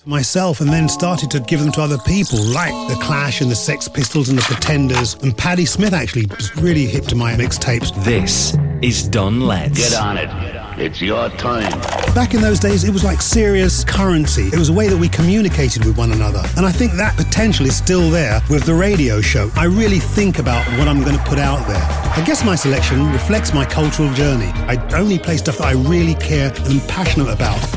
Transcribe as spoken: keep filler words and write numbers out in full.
myself and then started to give them to other people, like The Clash and the Sex Pistols and the Pretenders. And Patti Smith actually was really hip to my mixtapes. This is Don Letts. Get on it. It's your time. Back in those days, it was like serious currency. It was a way that we communicated with one another. And I think that potential is still there with the radio show. I really think about what I'm going to put out there. I guess my selection reflects my cultural journey. I only play stuff that I really care and am passionate about.